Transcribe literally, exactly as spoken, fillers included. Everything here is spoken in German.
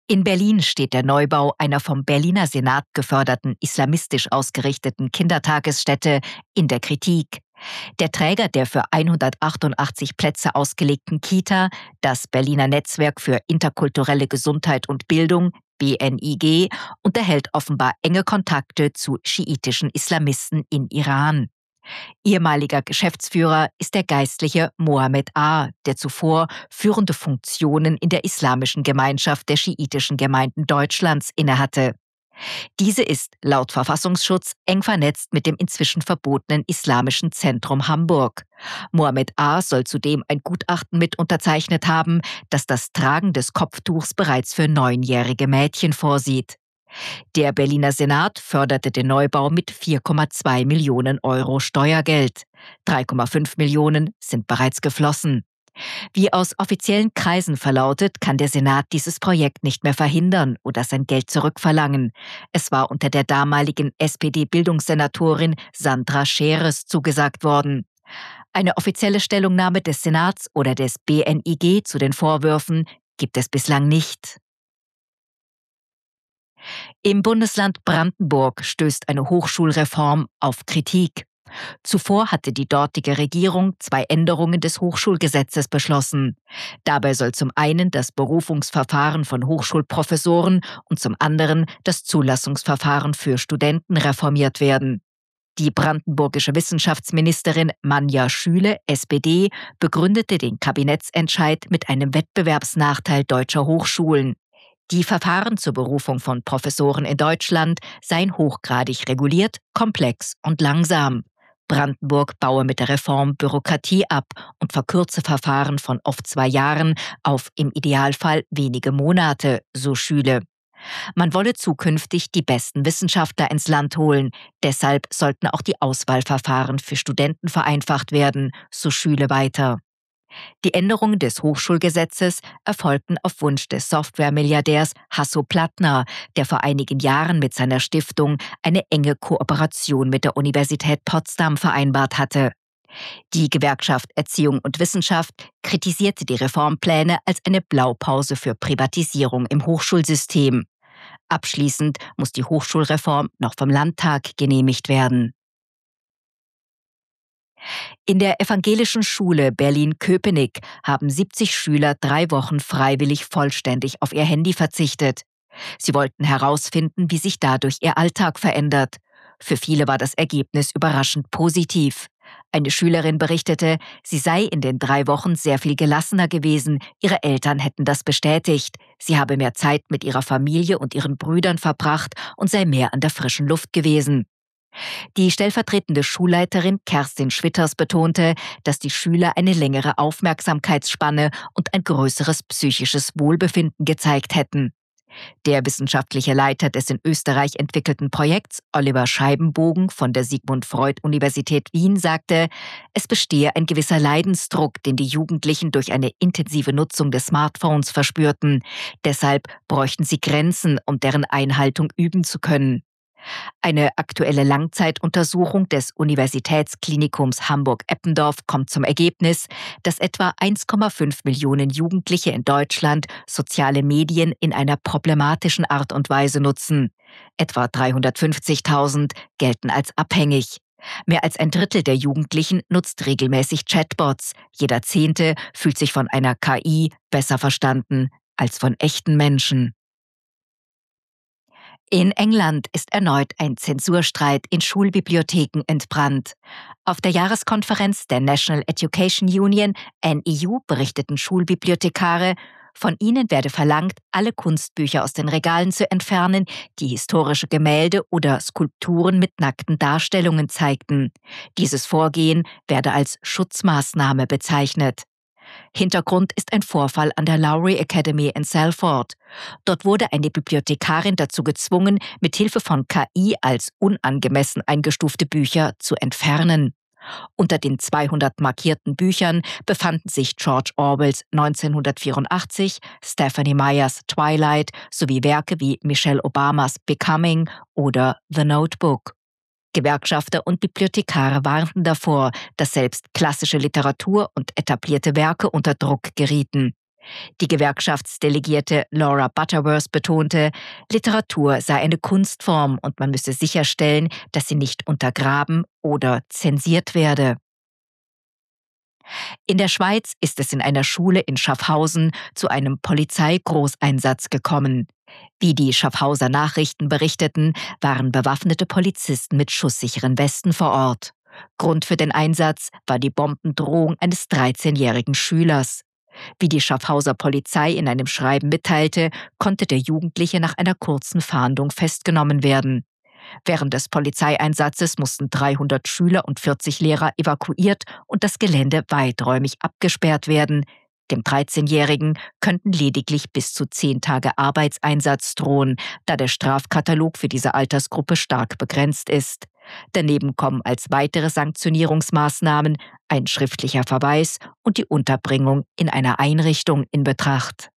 In Berlin steht der Neubau einer vom Berliner Senat geförderten islamistisch ausgerichteten Kindertagesstätte in der Kritik. Der Träger der für hundertachtundachtzig Plätze ausgelegten Kita, das Berliner Netzwerk für interkulturelle Gesundheit und Bildung, B N I G, unterhält offenbar enge Kontakte zu schiitischen Islamisten in Iran. Ehemaliger Geschäftsführer ist der Geistliche Mohammed A., der zuvor führende Funktionen in der Islamischen Gemeinschaft der schiitischen Gemeinden Deutschlands innehatte. Diese ist laut Verfassungsschutz eng vernetzt mit dem inzwischen verbotenen Islamischen Zentrum Hamburg. Mohammed A. soll zudem ein Gutachten mit unterzeichnet haben, das das Tragen des Kopftuchs bereits für neunjährige Mädchen vorsieht. Der Berliner Senat förderte den Neubau mit vier Komma zwei Millionen Euro Steuergeld. drei Komma fünf Millionen sind bereits geflossen. Wie aus offiziellen Kreisen verlautet, kann der Senat dieses Projekt nicht mehr verhindern oder sein Geld zurückverlangen. Es war unter der damaligen S P D-Bildungssenatorin Sandra Scheres zugesagt worden. Eine offizielle Stellungnahme des Senats oder des B N I G zu den Vorwürfen gibt es bislang nicht. Im Bundesland Brandenburg stößt eine Hochschulreform auf Kritik. Zuvor hatte die dortige Regierung zwei Änderungen des Hochschulgesetzes beschlossen. Dabei soll zum einen das Berufungsverfahren von Hochschulprofessoren und zum anderen das Zulassungsverfahren für Studenten reformiert werden. Die brandenburgische Wissenschaftsministerin Manja Schüle, S P D, begründete den Kabinettsentscheid mit einem Wettbewerbsnachteil deutscher Hochschulen. Die Verfahren zur Berufung von Professoren in Deutschland seien hochgradig reguliert, komplex und langsam. Brandenburg baue mit der Reform Bürokratie ab und verkürze Verfahren von oft zwei Jahren auf im Idealfall wenige Monate, so Schüle. Man wolle zukünftig die besten Wissenschaftler ins Land holen. Deshalb sollten auch die Auswahlverfahren für Studenten vereinfacht werden, so Schüle weiter. Die Änderungen des Hochschulgesetzes erfolgten auf Wunsch des Softwaremilliardärs Hasso Plattner, der vor einigen Jahren mit seiner Stiftung eine enge Kooperation mit der Universität Potsdam vereinbart hatte. Die Gewerkschaft Erziehung und Wissenschaft kritisierte die Reformpläne als eine Blaupause für Privatisierung im Hochschulsystem. Abschließend muss die Hochschulreform noch vom Landtag genehmigt werden. In der evangelischen Schule Berlin-Köpenick haben siebzig Schüler drei Wochen freiwillig vollständig auf ihr Handy verzichtet. Sie wollten herausfinden, wie sich dadurch ihr Alltag verändert. Für viele war das Ergebnis überraschend positiv. Eine Schülerin berichtete, sie sei in den drei Wochen sehr viel gelassener gewesen. Ihre Eltern hätten das bestätigt. Sie habe mehr Zeit mit ihrer Familie und ihren Brüdern verbracht und sei mehr an der frischen Luft gewesen. Die stellvertretende Schulleiterin Kerstin Schwitters betonte, dass die Schüler eine längere Aufmerksamkeitsspanne und ein größeres psychisches Wohlbefinden gezeigt hätten. Der wissenschaftliche Leiter des in Österreich entwickelten Projekts, Oliver Scheibenbogen von der Sigmund Freud Universität Wien, sagte, es bestehe ein gewisser Leidensdruck, den die Jugendlichen durch eine intensive Nutzung des Smartphones verspürten. Deshalb bräuchten sie Grenzen, um deren Einhaltung üben zu können. Eine aktuelle Langzeituntersuchung des Universitätsklinikums Hamburg-Eppendorf kommt zum Ergebnis, dass etwa eins Komma fünf Millionen Jugendliche in Deutschland soziale Medien in einer problematischen Art und Weise nutzen. Etwa dreihundertfünfzigtausend gelten als abhängig. Mehr als ein Drittel der Jugendlichen nutzt regelmäßig Chatbots. Jeder Zehnte fühlt sich von einer K I besser verstanden als von echten Menschen. In England ist erneut ein Zensurstreit in Schulbibliotheken entbrannt. Auf der Jahreskonferenz der National Education Union, N E U, berichteten Schulbibliothekare, von ihnen werde verlangt, alle Kunstbücher aus den Regalen zu entfernen, die historische Gemälde oder Skulpturen mit nackten Darstellungen zeigten. Dieses Vorgehen werde als Schutzmaßnahme bezeichnet. Hintergrund ist ein Vorfall an der Lowry Academy in Salford. Dort wurde eine Bibliothekarin dazu gezwungen, mit Hilfe von K I als unangemessen eingestufte Bücher zu entfernen. Unter den zweihundert markierten Büchern befanden sich George Orwells neunzehnhundertvierundachtzig, Stephenie Meyers Twilight sowie Werke wie Michelle Obamas Becoming oder The Notebook. Gewerkschafter und Bibliothekare warnten davor, dass selbst klassische Literatur und etablierte Werke unter Druck gerieten. Die Gewerkschaftsdelegierte Laura Butterworth betonte, Literatur sei eine Kunstform und man müsse sicherstellen, dass sie nicht untergraben oder zensiert werde. In der Schweiz ist es in einer Schule in Schaffhausen zu einem Polizeigroßeinsatz gekommen. Wie die Schaffhauser Nachrichten berichteten, waren bewaffnete Polizisten mit schusssicheren Westen vor Ort. Grund für den Einsatz war die Bombendrohung eines dreizehnjährigen Schülers. Wie die Schaffhauser Polizei in einem Schreiben mitteilte, konnte der Jugendliche nach einer kurzen Fahndung festgenommen werden. Während des Polizeieinsatzes mussten dreihundert Schüler und vierzig Lehrer evakuiert und das Gelände weiträumig abgesperrt werden. Dem dreizehnjährigen könnten lediglich bis zu zehn Tage Arbeitseinsatz drohen, da der Strafkatalog für diese Altersgruppe stark begrenzt ist. Daneben kommen als weitere Sanktionierungsmaßnahmen ein schriftlicher Verweis und die Unterbringung in einer Einrichtung in Betracht.